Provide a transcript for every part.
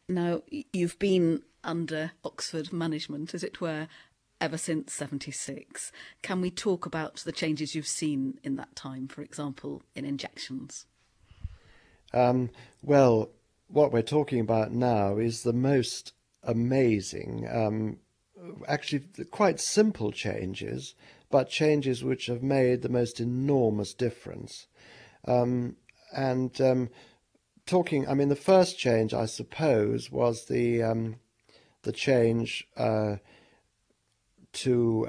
Now, you've been under Oxford management, as it were, ever since 76. Can we talk about the changes you've seen in that time, for example, in injections? Um, well, what we're talking about now is the most amazing, actually quite simple changes, but changes which have made the most enormous difference. Um, and talking, I mean, the first change, I suppose, was the change to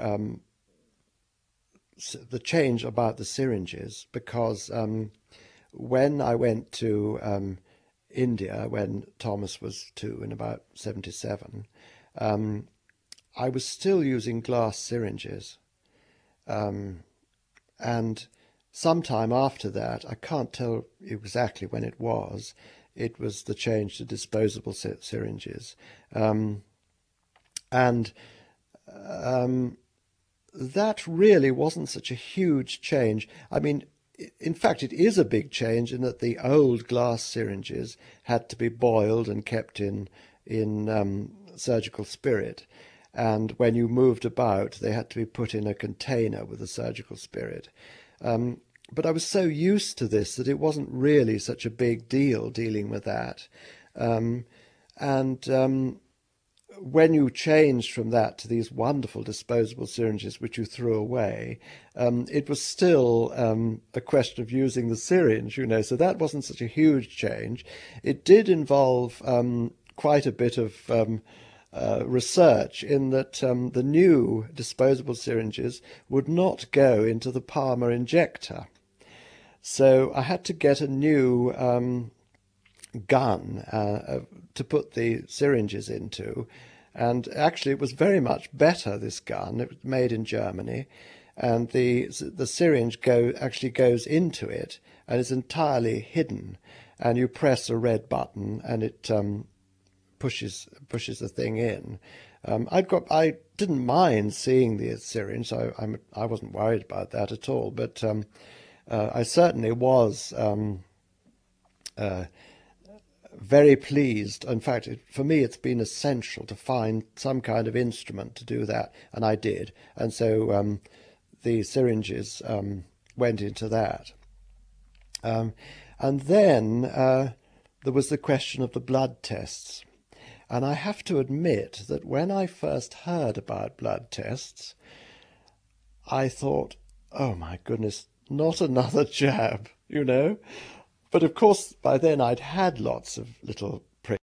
the change about the syringes, because when I went to India when Thomas was two in about 77, um, I was still using glass syringes. Um, and sometime after that, I can't tell exactly when it was the change to disposable syringes. Um, and um, that really wasn't such a huge change. I mean, in fact, it is a big change in that the old glass syringes had to be boiled and kept in surgical spirit, and when you moved about, they had to be put in a container with a surgical spirit. But I was so used to this that it wasn't really such a big deal dealing with that. Um, and When you changed from that to these wonderful disposable syringes, which you threw away, it was still a question of using the syringe, you know, so that wasn't such a huge change. It did involve quite a bit of research in that the new disposable syringes would not go into the Palmer injector. So I had to get a new gun to put the syringes into. And actually, it was very much better, this gun. It was made in Germany. And the syringe actually goes into it and is entirely hidden. And you press a red button and it pushes the thing in. I didn't mind seeing the syringe, so I wasn't worried about that at all. But I certainly was uh, very pleased. In fact, for me, it's been essential to find some kind of instrument to do that, and I did. And so the syringes went into that. Um, and then there was the question of the blood tests. And I have to admit that when I first heard about blood tests, I thought, oh my goodness, not another jab, you know? But of course, by then I'd had lots of little